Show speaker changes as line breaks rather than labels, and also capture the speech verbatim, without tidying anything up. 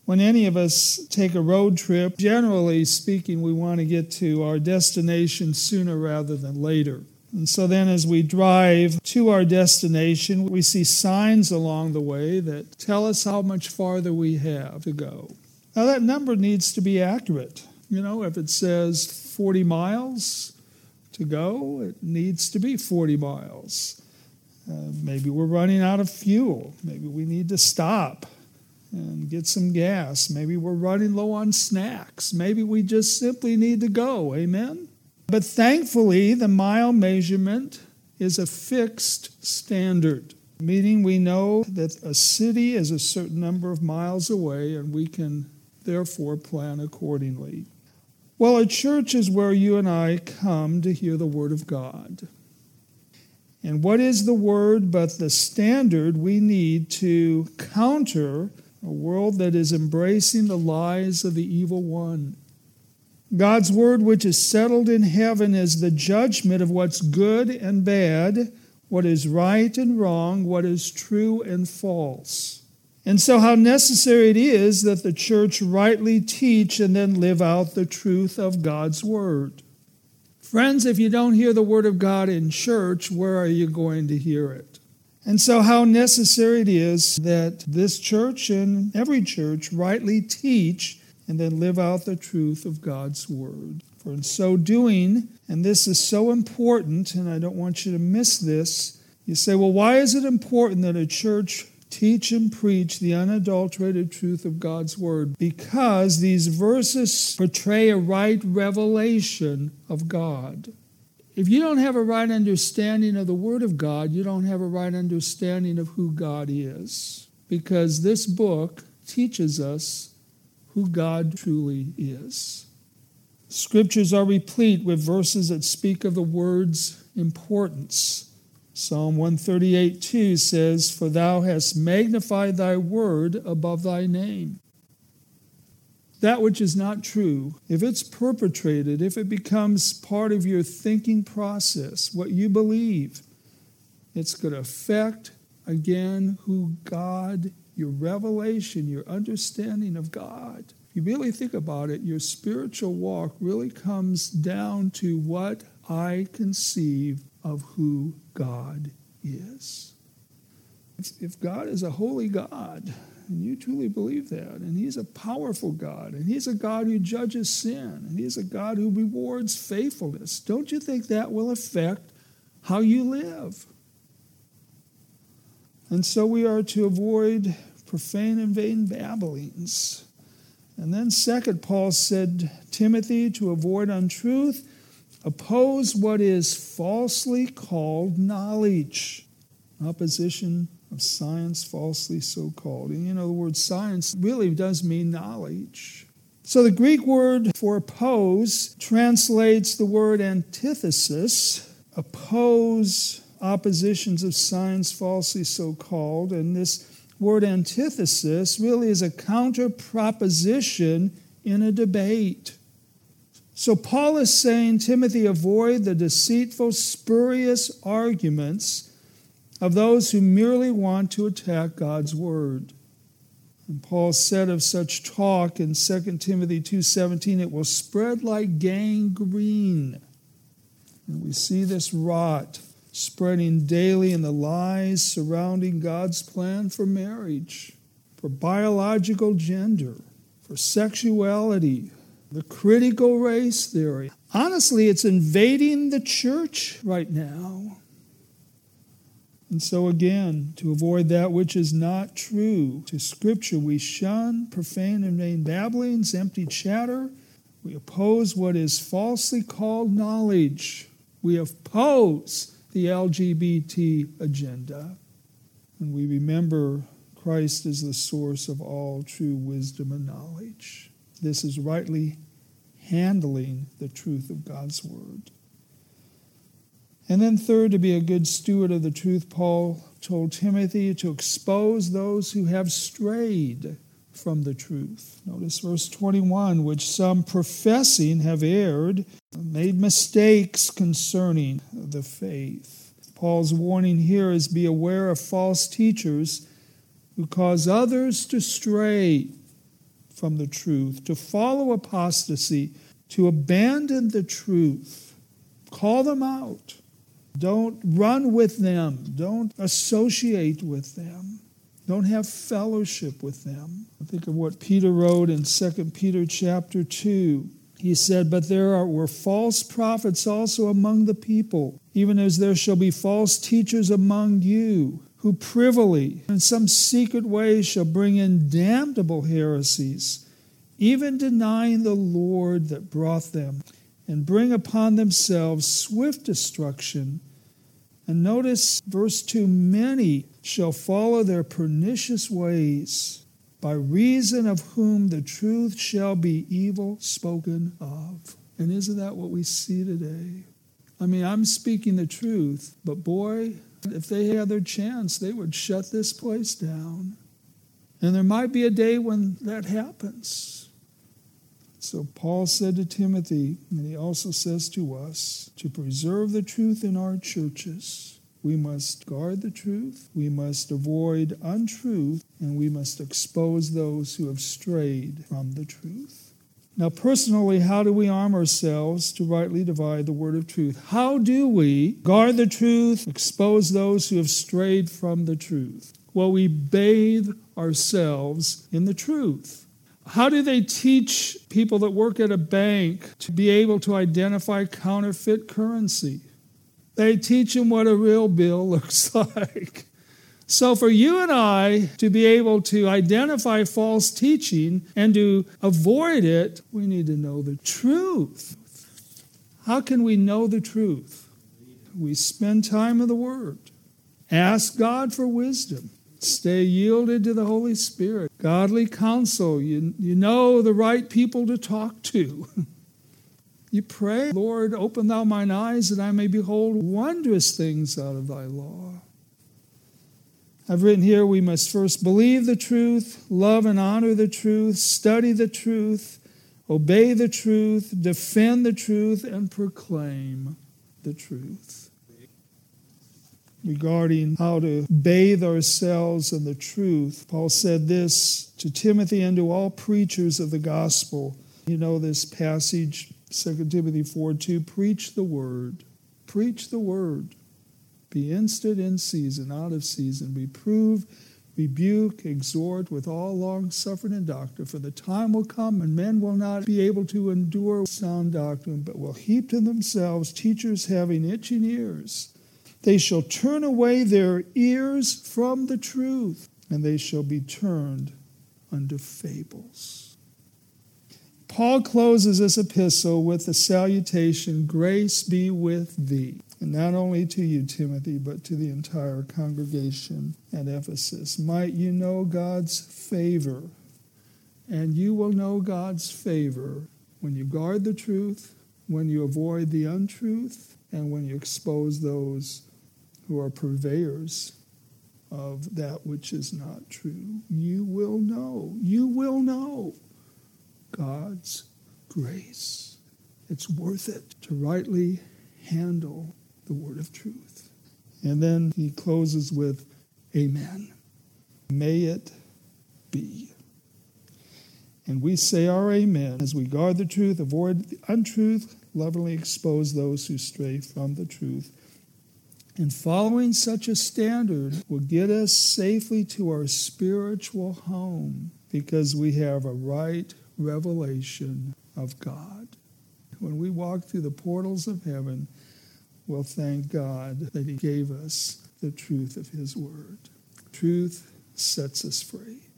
When any of us take a road trip, generally speaking, we want to get to our destination sooner rather than later. And so then as we drive to our destination, we see signs along the way that tell us how much farther we have to go. Now that number needs to be accurate. You know, if it says forty miles to go, it needs to be forty miles. Uh, maybe we're running out of fuel. Maybe we need to stop and get some gas. Maybe we're running low on snacks. Maybe we just simply need to go. Amen? But thankfully, the mile measurement is a fixed standard, meaning we know that a city is a certain number of miles away, and we can therefore plan accordingly. Well, a church is where you and I come to hear the Word of God. And what is the Word but the standard we need to counter a world that is embracing the lies of the evil one? God's Word, which is settled in heaven, is the judgment of what's good and bad, what is right and wrong, what is true and false. And so how necessary it is that the church rightly teach and then live out the truth of God's Word. Friends, if you don't hear the Word of God in church, where are you going to hear it? And so how necessary it is that this church and every church rightly teach and then live out the truth of God's Word. For in so doing, and this is so important, and I don't want you to miss this, you say, well, why is it important that a church teach and preach the unadulterated truth of God's Word? Because these verses portray a right revelation of God. If you don't have a right understanding of the Word of God, you don't have a right understanding of who God is. Because this book teaches us who God truly is. Scriptures are replete with verses that speak of the Word's importance. Psalm one thirty-eight two says, "For thou hast magnified thy word above thy name." That which is not true, if it's perpetrated, if it becomes part of your thinking process, what you believe, it's going to affect, again, who God, your revelation, your understanding of God. If you really think about it, your spiritual walk really comes down to what I conceive of who God is. If God is a holy God, and you truly believe that, and He's a powerful God, and He's a God who judges sin, and He's a God who rewards faithfulness, don't you think that will affect how you live? And so we are to avoid profane and vain babblings. And then second, Paul said, Timothy, to avoid untruth, oppose what is falsely called knowledge. Opposition of science, falsely so called. And you know, the word science really does mean knowledge. So the Greek word for oppose translates the word antithesis, oppose oppositions of science, falsely so called. And this word antithesis really is a counter proposition in a debate. So Paul is saying, Timothy, avoid the deceitful, spurious arguments of those who merely want to attack God's word. And Paul said of such talk in Second Timothy two seventeen, it will spread like gangrene. And we see this rot spreading daily in the lies surrounding God's plan for marriage, for biological gender, for sexuality, the critical race theory. Honestly, it's invading the church right now. And so again, to avoid that which is not true to Scripture, we shun profane and vain babblings, empty chatter. We oppose what is falsely called knowledge. We oppose the L G B T agenda. And we remember Christ is the source of all true wisdom and knowledge. This is rightly handling the truth of God's word. And then third, to be a good steward of the truth, Paul told Timothy to expose those who have strayed from the truth. Notice verse twenty-one, which some professing have erred, made mistakes concerning the faith. Paul's warning here is be aware of false teachers who cause others to stray. from the truth, to follow apostasy, to abandon the truth. Call them out. Don't run with them. Don't associate with them. Don't have fellowship with them. I think of what Peter wrote in Second Peter chapter two. He said, "But there are, were false prophets also among the people, even as there shall be false teachers among you, who privily, in some secret way, shall bring in damnable heresies, even denying the Lord that brought them, and bring upon themselves swift destruction." And notice verse two, "Many shall follow their pernicious ways, by reason of whom the truth shall be evil spoken of." And isn't that what we see today? I mean, I'm speaking the truth, but boy, if they had their chance, they would shut this place down. And there might be a day when that happens. So Paul said to Timothy, and he also says to us, to preserve the truth in our churches, we must guard the truth, we must avoid untruth, and we must expose those who have strayed from the truth. Now, personally, how do we arm ourselves to rightly divide the word of truth? How do we guard the truth, expose those who have strayed from the truth? Well, we bathe ourselves in the truth. How do they teach people that work at a bank to be able to identify counterfeit currency? They teach them what a real bill looks like. So for you and I to be able to identify false teaching and to avoid it, we need to know the truth. How can we know the truth? We spend time in the Word. Ask God for wisdom. Stay yielded to the Holy Spirit. Godly counsel. You, you know the right people to talk to. You pray, "Lord, open thou mine eyes that I may behold wondrous things out of thy law." I've written here, we must first believe the truth, love and honor the truth, study the truth, obey the truth, defend the truth, and proclaim the truth. Regarding how to bathe ourselves in the truth, Paul said this to Timothy and to all preachers of the gospel. You know this passage, Second Timothy four two, preach the word. Preach the word. Be instant in season, out of season. Reprove, rebuke, exhort with all long-suffering and doctrine. For the time will come when men will not be able to endure sound doctrine, but will heap to themselves teachers having itching ears. They shall turn away their ears from the truth, and they shall be turned unto fables. Paul closes this epistle with the salutation, "Grace be with thee." And not only to you, Timothy, but to the entire congregation at Ephesus. Might you know God's favor, and you will know God's favor when you guard the truth, when you avoid the untruth, and when you expose those who are purveyors of that which is not true. You will know, you will know God's grace. It's worth it to rightly handle the word of truth. And then he closes with, "Amen. May it be." And we say our amen as we guard the truth, avoid the untruth, lovingly expose those who stray from the truth. And following such a standard will get us safely to our spiritual home because we have a right revelation of God. When we walk through the portals of heaven, we'll thank God that he gave us the truth of his word. Truth sets us free.